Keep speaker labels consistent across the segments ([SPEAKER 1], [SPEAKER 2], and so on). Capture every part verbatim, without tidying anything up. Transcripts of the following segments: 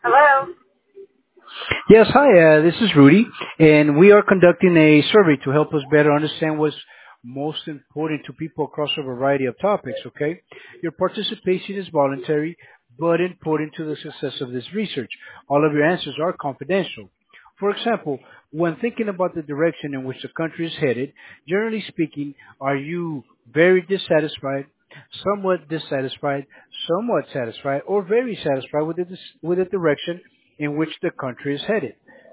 [SPEAKER 1] Hello?
[SPEAKER 2] Yes, hi, uh, this is Rudy, and we are conducting a survey to help us better understand what's most important to people across a variety of topics, okay? Your participation is voluntary, but important to the success of this research. All of your answers are confidential. For example, when thinking about the direction in which the country is headed, generally speaking, are you very dissatisfied, somewhat dissatisfied, somewhat satisfied, or very satisfied with the, with the direction in which the country is headed?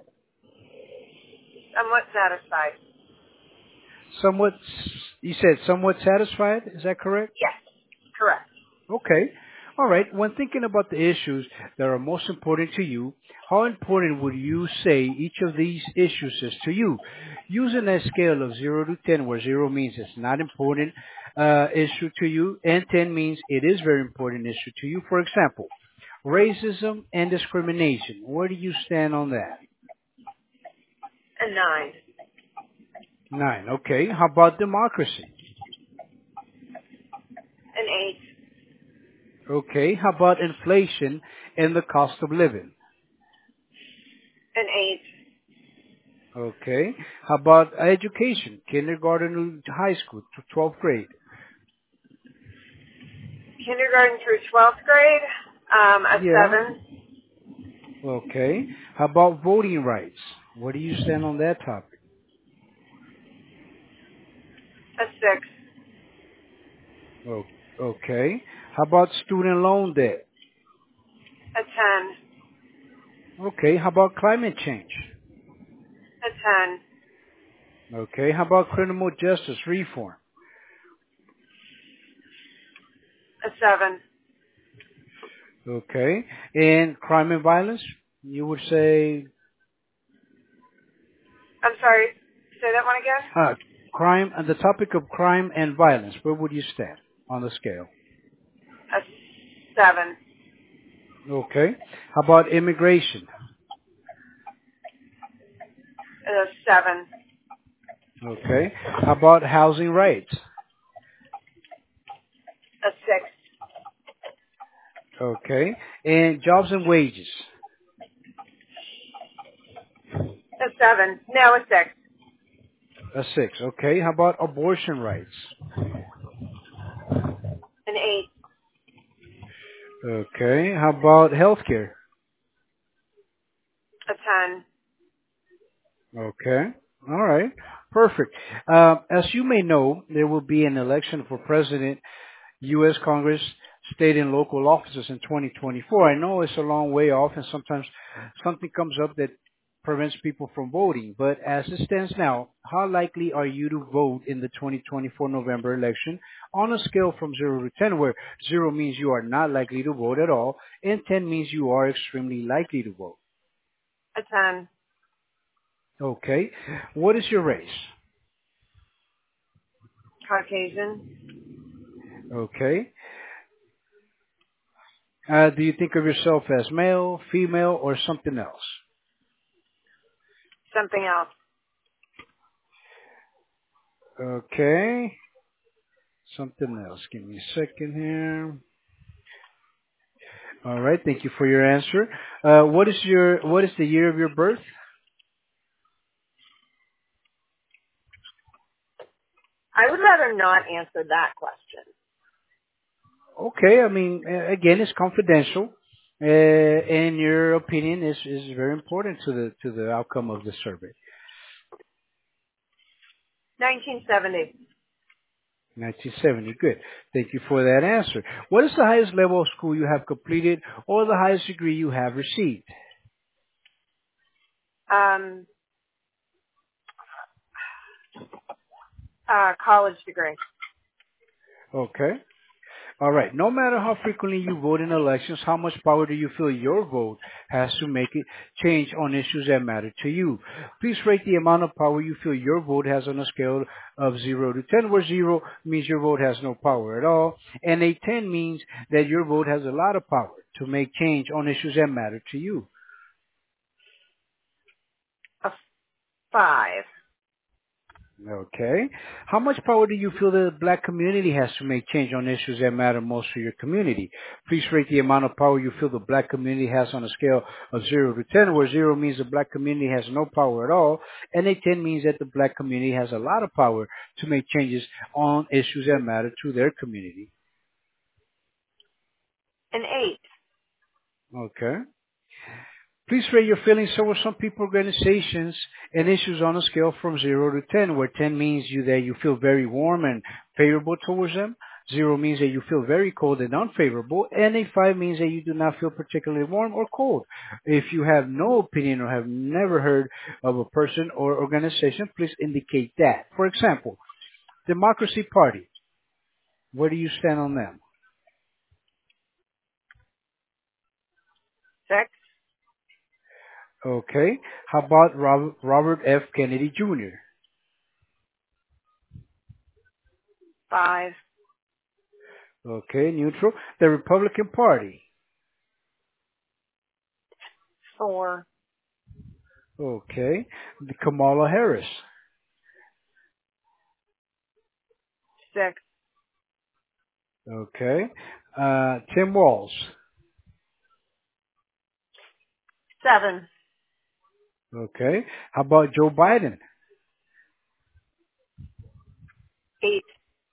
[SPEAKER 1] Somewhat satisfied.
[SPEAKER 2] Somewhat, you said somewhat satisfied, is that correct?
[SPEAKER 1] Yes, correct.
[SPEAKER 2] Okay. All right. When thinking about the issues that are most important to you, how important would you say each of these issues is to you? Using a scale of zero to ten, where zero means it's not important uh, issue to you, and ten means it is very important issue to you. For example, racism and discrimination. Where do you stand on that?
[SPEAKER 1] A nine.
[SPEAKER 2] Nine. Okay. How about democracy?
[SPEAKER 1] An eight.
[SPEAKER 2] Okay. How about inflation and the cost of living?
[SPEAKER 1] An eight.
[SPEAKER 2] Okay. How about education? Kindergarten to high school to twelfth grade.
[SPEAKER 1] Kindergarten through twelfth grade, um, a
[SPEAKER 2] Yeah.
[SPEAKER 1] seven.
[SPEAKER 2] Okay. How about voting rights? Where do you stand on that topic?
[SPEAKER 1] A six.
[SPEAKER 2] O- Okay. How about student loan debt?
[SPEAKER 1] A ten.
[SPEAKER 2] Okay. How about climate change?
[SPEAKER 1] A ten.
[SPEAKER 2] Okay. How about criminal justice reform?
[SPEAKER 1] A seven.
[SPEAKER 2] Okay. And crime and violence? You would say
[SPEAKER 1] I'm sorry. Say that one again?
[SPEAKER 2] uh, crime, and the topic of crime and violence. Where would you stand on the scale?
[SPEAKER 1] A seven.
[SPEAKER 2] Okay. How about immigration?
[SPEAKER 1] A seven.
[SPEAKER 2] Okay. How about housing rights?
[SPEAKER 1] A six.
[SPEAKER 2] Okay. And jobs and wages?
[SPEAKER 1] A seven. No, a six.
[SPEAKER 2] A six. Okay. How about abortion rights?
[SPEAKER 1] An eight.
[SPEAKER 2] Okay. How about healthcare?
[SPEAKER 1] A ten.
[SPEAKER 2] Okay. All right. Perfect. Uh, as you may know, there will be an election for president, U S. Congress, state and local offices in twenty twenty-four. I know it's a long way off and sometimes something comes up that prevents people from voting. But as it stands now, how likely are you to vote in the twenty twenty-four November election on a scale from zero to ten, where zero means you are not likely to vote at all and ten means you are extremely likely to vote?
[SPEAKER 1] A ten.
[SPEAKER 2] Okay. What is your race?
[SPEAKER 1] Caucasian.
[SPEAKER 2] Okay. Uh, do you think of yourself as male, female, or something else?
[SPEAKER 1] Something else.
[SPEAKER 2] Okay. Something else. Give me a second here. All right. Thank you for your answer. Uh, what is your what is the year of your birth?
[SPEAKER 1] I would rather not answer that question.
[SPEAKER 2] Okay. I mean, uh, again, it's confidential, uh, and your opinion is is very important to the to the outcome of the survey.
[SPEAKER 1] nineteen seventy.
[SPEAKER 2] nineteen seventy. Good. Thank you for that answer. What is the highest level of school you have completed, or the highest degree you have received?
[SPEAKER 1] Um, uh, college degree.
[SPEAKER 2] Okay. All right. No matter how frequently you vote in elections, how much power do you feel your vote has to make it change on issues that matter to you? Please rate the amount of power you feel your vote has on a scale of zero to ten, where zero means your vote has no power at all, and a ten means that your vote has a lot of power to make change on issues that matter to you.
[SPEAKER 1] A five.
[SPEAKER 2] Okay. How much power do you feel the black community has to make change on issues that matter most to your community? Please rate the amount of power you feel the black community has on a scale of zero to ten, where zero means the black community has no power at all, and a ten means that the black community has a lot of power to make changes on issues that matter to their community.
[SPEAKER 1] An eight.
[SPEAKER 2] Okay. Please rate your feelings towards some people, organizations, and issues on a scale from zero to ten, where ten means you that you feel very warm and favorable towards them, zero means that you feel very cold and unfavorable, and a five means that you do not feel particularly warm or cold. If you have no opinion or have never heard of a person or organization, please indicate that. For example, Democracy Party. Where do you stand on them?
[SPEAKER 1] Six.
[SPEAKER 2] Okay. How about Robert, Robert F. Kennedy Junior?
[SPEAKER 1] Five.
[SPEAKER 2] Okay, neutral. The Republican Party.
[SPEAKER 1] Four.
[SPEAKER 2] Okay. The Kamala Harris.
[SPEAKER 1] Six.
[SPEAKER 2] Okay. Uh, Tim Walz.
[SPEAKER 1] Seven.
[SPEAKER 2] Okay. How about Joe Biden?
[SPEAKER 1] Eight.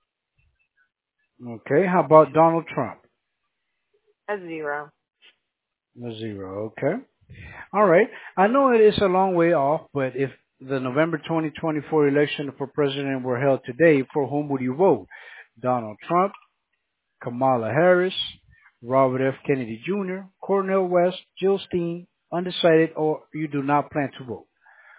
[SPEAKER 2] Okay. How about Donald Trump?
[SPEAKER 1] A zero.
[SPEAKER 2] A zero. Okay. All right. I know it is a long way off, but if the November twenty twenty-four election for president were held today, for whom would you vote? Donald Trump, Kamala Harris, Robert F. Kennedy Junior, Cornel West, Jill Stein, undecided, or you do not plan to vote?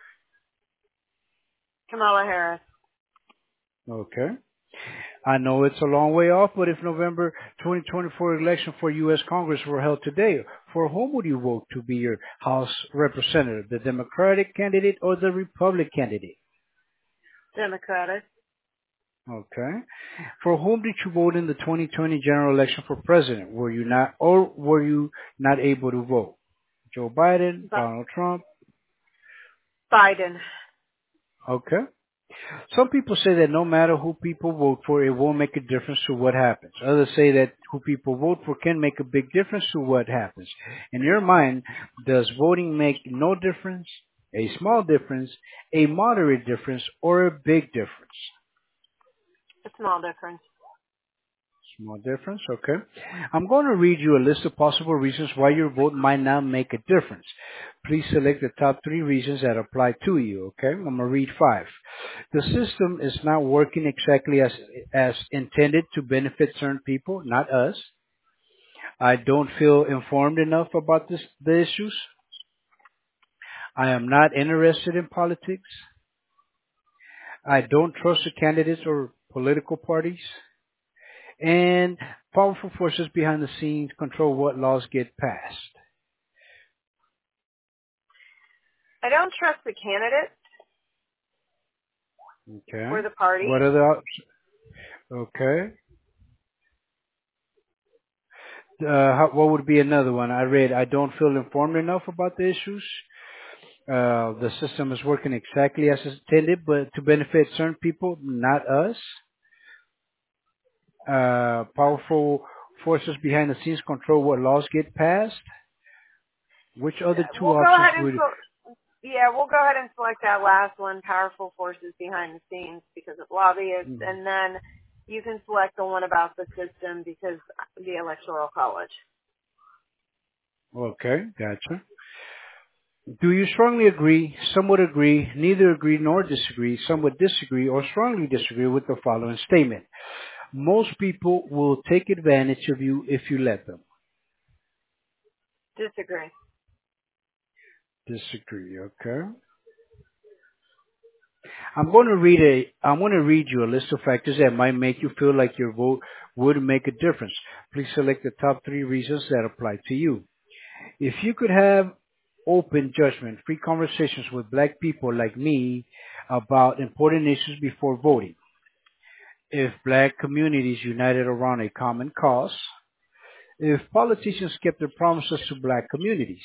[SPEAKER 1] Kamala Harris.
[SPEAKER 2] Okay. I know it's a long way off, but if November twenty twenty-four election for U S Congress were held today, for whom would you vote to be your House representative, the Democratic candidate or the Republican candidate?
[SPEAKER 1] Democratic.
[SPEAKER 2] Okay. For whom did you vote in the twenty twenty general election for president? Were you not, or were you not able to vote? Joe Biden,
[SPEAKER 1] Bi-
[SPEAKER 2] Donald Trump?
[SPEAKER 1] Biden.
[SPEAKER 2] Okay. Some people say that no matter who people vote for, it won't make a difference to what happens. Others say that who people vote for can make a big difference to what happens. In your mind, does voting make no difference, a small difference, a moderate difference, or a big difference?
[SPEAKER 1] A small difference.
[SPEAKER 2] Small difference, okay. I'm going to read you a list of possible reasons why your vote might not make a difference. Please select the top three reasons that apply to you, okay? I'm going to read five. The system is not working exactly as, as intended to benefit certain people, not us. I don't feel informed enough about this, the issues. I am not interested in politics. I don't trust the candidates or political parties. And powerful forces behind the scenes control what laws get passed.
[SPEAKER 1] I don't trust the candidate
[SPEAKER 2] Okay.
[SPEAKER 1] or the party.
[SPEAKER 2] What are the options? Okay. Uh, how, what would be another one? I read, I don't feel informed enough about the issues. Uh, the system is working exactly as intended, but to benefit certain people, not us. Uh, powerful forces behind the scenes control what laws get passed. Which other two
[SPEAKER 1] We'll go
[SPEAKER 2] options
[SPEAKER 1] ahead and
[SPEAKER 2] would?
[SPEAKER 1] so, yeah, we'll go ahead and select that last one, powerful forces behind the scenes because of lobbyists,
[SPEAKER 2] Mhm.
[SPEAKER 1] and then you can select the one about the system because the electoral college.
[SPEAKER 2] Okay, gotcha. Do you strongly agree, somewhat agree, neither agree nor disagree, somewhat disagree, or strongly disagree with the following statement? Most people will take advantage of you if you let them.
[SPEAKER 1] Disagree.
[SPEAKER 2] Disagree, okay? I'm going to read a, I'm going to read you a list of factors that might make you feel like your vote would make a difference. Please select the top three reasons that apply to you. If you could have open judgment, free conversations with black people like me about important issues before voting. If black communities united around a common cause. If politicians kept their promises to black communities.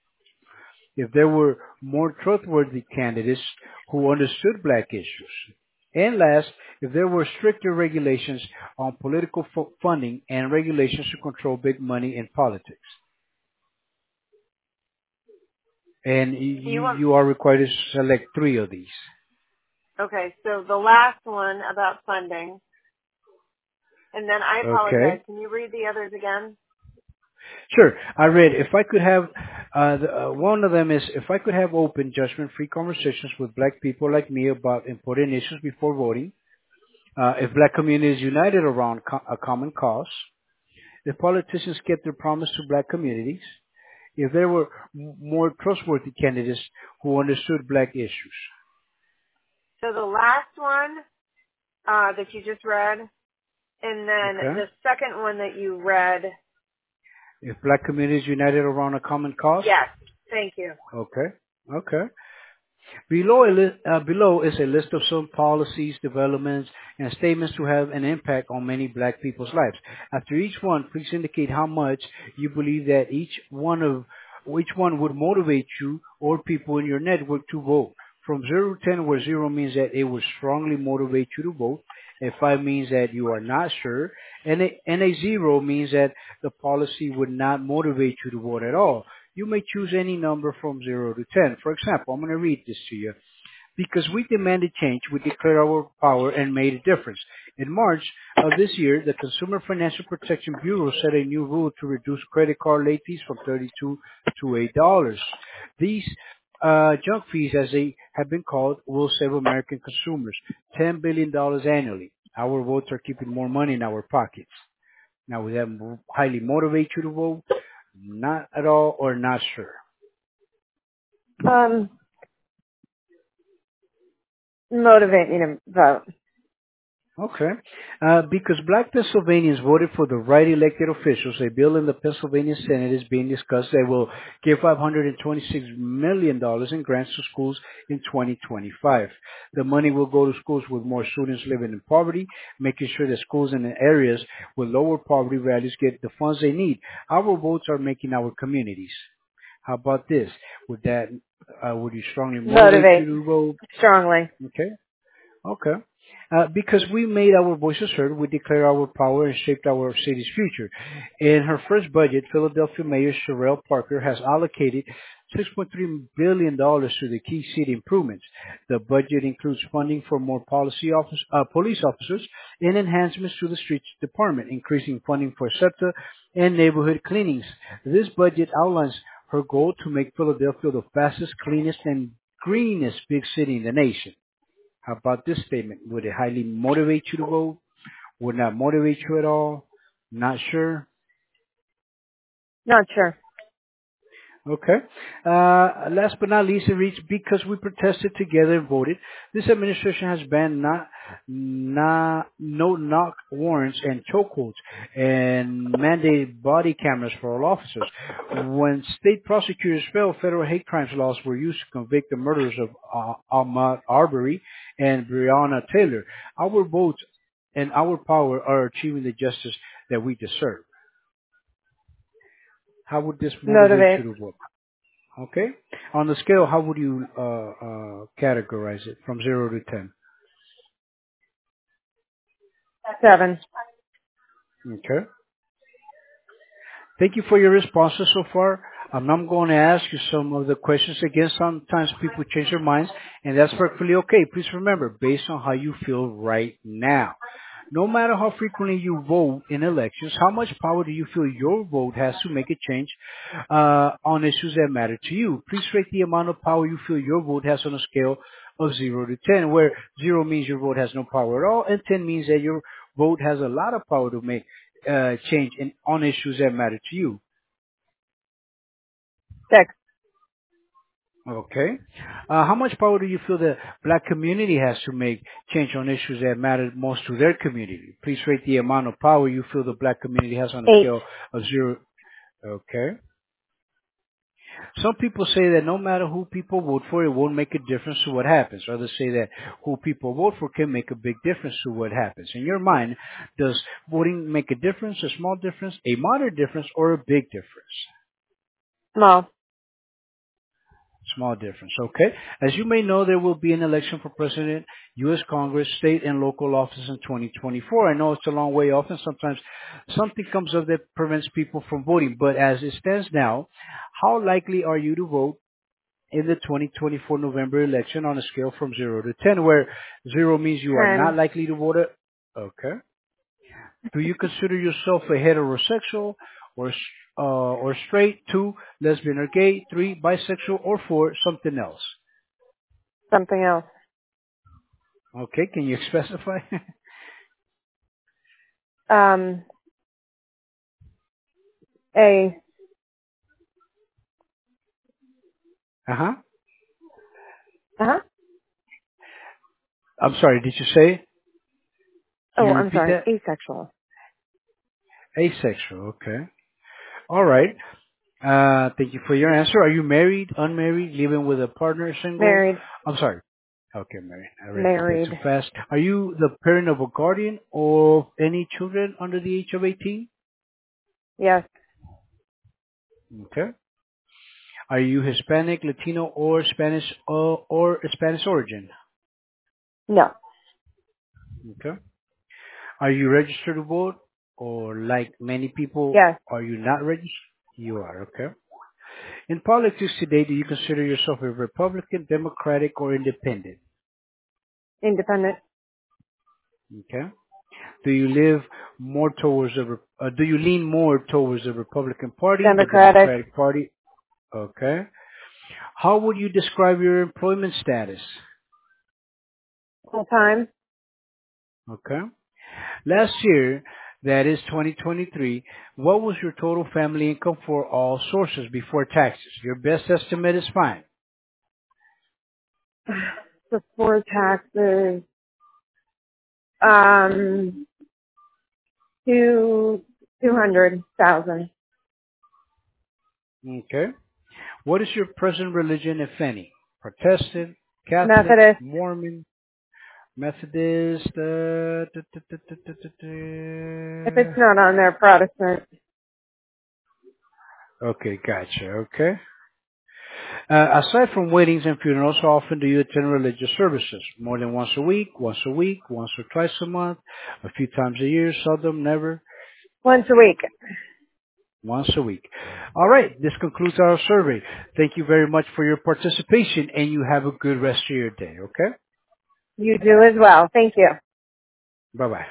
[SPEAKER 2] If there were more trustworthy candidates who understood black issues. And last, if there were stricter regulations on political fu- funding and regulations to control big money in politics. And
[SPEAKER 1] You
[SPEAKER 2] you,
[SPEAKER 1] want,
[SPEAKER 2] you are required to select three of these.
[SPEAKER 1] okay, so the last one about funding, and then I apologize.
[SPEAKER 2] Okay.
[SPEAKER 1] Can you read the others again?
[SPEAKER 2] Sure. I read, if I could have, uh, the, uh, one of them is, if I could have open, judgment-free conversations with black people like me about important issues before voting, uh, if black communities united around co- a common cause, if politicians kept their promise to black communities, if there were m- more trustworthy candidates who understood black issues.
[SPEAKER 1] So the last one uh, that you just read, and then
[SPEAKER 2] Okay?
[SPEAKER 1] the second one that you read.
[SPEAKER 2] If black communities united around a common cause.
[SPEAKER 1] Yes, thank you.
[SPEAKER 2] Okay. Okay. Below, a li- uh, below is a list of some policies, developments, and statements to have an impact on many black people's lives. After each one, please indicate how much you believe that each one of which one would motivate you or people in your network to vote. From zero to ten, where zero means that it would strongly motivate you to vote, a five means that you are not sure, and a, and a zero means that the policy would not motivate you to vote at all. You may choose any number from zero to ten. For example, I'm going to read this to you. Because we demanded change, we declared our power and made a difference. In March of this year, the Consumer Financial Protection Bureau set a new rule to reduce credit card late fees from thirty-two dollars to eight dollars. These uh, junk fees, as they have been called, will save American consumers ten billion dollars annually. Our votes are keeping more money in our pockets. Now, would that highly motivate you to vote? Not at all, or not sure?
[SPEAKER 1] Um, motivate me to vote.
[SPEAKER 2] Okay. Uh, because black Pennsylvanians voted for the right elected officials, a bill in the Pennsylvania Senate is being discussed that will give five hundred twenty-six million dollars in grants to schools in twenty twenty-five. The money will go to schools with more students living in poverty, making sure that schools in the areas with lower poverty values get the funds they need. Our votes are making our communities. How about this? Would that, uh, would you strongly motivate you
[SPEAKER 1] Motivate
[SPEAKER 2] to vote?
[SPEAKER 1] strongly.
[SPEAKER 2] Okay. Okay. Uh, because we made our voices heard, we declared our power and shaped our city's future. In her first budget, Philadelphia Mayor Sherelle Parker has allocated six point three billion dollars to the key city improvements. The budget includes funding for more policy office, uh, police officers and enhancements to the streets department, increasing funding for SEPTA and neighborhood cleanings. This budget outlines her goal to make Philadelphia the fastest, cleanest, and greenest big city in the nation. How about this statement? Would it highly motivate you to vote? Would not motivate you at all? Not sure?
[SPEAKER 1] Not sure.
[SPEAKER 2] Okay. Uh, last but not least, it reads, because we protested together and voted, this administration has banned not, not, no knock warrants and chokeholds and mandated body cameras for all officers. When state prosecutors failed, federal hate crimes laws were used to convict the murderers of uh, Ahmaud Arbery and Breonna Taylor. Our votes and our power are achieving the justice that we deserve. How would this motivate
[SPEAKER 1] Motivate.
[SPEAKER 2] you to vote? Okay. On the scale, how would you uh, uh, categorize it from zero to ten?
[SPEAKER 1] Seven.
[SPEAKER 2] Okay. Thank you for your responses so far. Um, I'm going to ask you some of the questions again. Sometimes people change their minds, and that's perfectly okay. Please remember, based on how you feel right now. No matter how frequently you vote in elections, how much power do you feel your vote has to make a change uh, on issues that matter to you? Please rate the amount of power you feel your vote has on a scale of zero to ten, where zero means your vote has no power at all, and ten means that your vote has a lot of power to make uh, change in, on issues that matter to you.
[SPEAKER 1] Six.
[SPEAKER 2] Okay. Uh, how much power do you feel the black community has to make change on issues that matter most to their community? Please rate the amount of power you feel the black community has on a
[SPEAKER 1] Eight.
[SPEAKER 2] scale of zero. Okay. Some people say that no matter who people vote for, it won't make a difference to what happens. Others say that who people vote for can make a big difference to what happens. In your mind, does voting make a difference, a small difference, a moderate difference, or a big difference?
[SPEAKER 1] Small.
[SPEAKER 2] Small difference. Okay. As you may know, there will be an election for president, U S. Congress, state, and local office in twenty twenty-four. I know it's a long way off, and sometimes something comes up that prevents people from voting. But as it stands now, how likely are you to vote in the twenty twenty-four November election on a scale from zero to ten, where zero means you are not
[SPEAKER 1] ten.
[SPEAKER 2] likely to vote? Okay. Do you consider yourself a heterosexual or s- uh, or straight? Two, lesbian or gay? Three, bisexual? Or four, something else?
[SPEAKER 1] Something else.
[SPEAKER 2] Okay, can you specify?
[SPEAKER 1] Um, A.
[SPEAKER 2] Uh-huh.
[SPEAKER 1] Uh-huh.
[SPEAKER 2] I'm sorry, did you say? Can
[SPEAKER 1] Oh,
[SPEAKER 2] you
[SPEAKER 1] I'm
[SPEAKER 2] repeat
[SPEAKER 1] sorry.
[SPEAKER 2] that?
[SPEAKER 1] Asexual.
[SPEAKER 2] Asexual, okay. All right. Uh, thank you for your answer. Are you married, unmarried, living with a partner, single?
[SPEAKER 1] Married.
[SPEAKER 2] I'm sorry. Okay, married. I read that way
[SPEAKER 1] Married.
[SPEAKER 2] too fast. Are you the parent of a guardian or any children under the age of eighteen?
[SPEAKER 1] Yes.
[SPEAKER 2] Okay. Are you Hispanic, Latino, or Spanish or, or Spanish origin?
[SPEAKER 1] No.
[SPEAKER 2] Okay. Are you registered to vote, or like many people,
[SPEAKER 1] Yes.
[SPEAKER 2] are you not registered? You are. Okay. In politics today, do you consider yourself a Republican, Democratic, or Independent?
[SPEAKER 1] Independent.
[SPEAKER 2] Okay. Do you live more towards the? Re- Uh, do you lean more towards the Republican Party, the
[SPEAKER 1] Democratic.
[SPEAKER 2] Democratic Party? Okay. How would you describe your employment status?
[SPEAKER 1] Full time.
[SPEAKER 2] Okay. Last year, that is twenty twenty-three, what was your total family income for all sources before taxes? Your best estimate is fine.
[SPEAKER 1] Before taxes. Um, two, two hundred thousand.
[SPEAKER 2] Okay. What is your present religion, if any? Protestant, Catholic,
[SPEAKER 1] Methodist.
[SPEAKER 2] Mormon, Methodist, uh, duh, duh, duh, duh, duh, duh,
[SPEAKER 1] If it's
[SPEAKER 2] duh.
[SPEAKER 1] not on there, Protestant.
[SPEAKER 2] Okay, gotcha. Okay. Uh, aside from weddings and funerals, how often do you attend religious services? More than once a week, once a week, once or twice a month, a few times a year, seldom, never?
[SPEAKER 1] Once a week.
[SPEAKER 2] Once a week. All right. This concludes our survey. Thank you very much for your participation, and you have a good rest of your day. Okay?
[SPEAKER 1] You do as well. Thank you.
[SPEAKER 2] Bye-bye.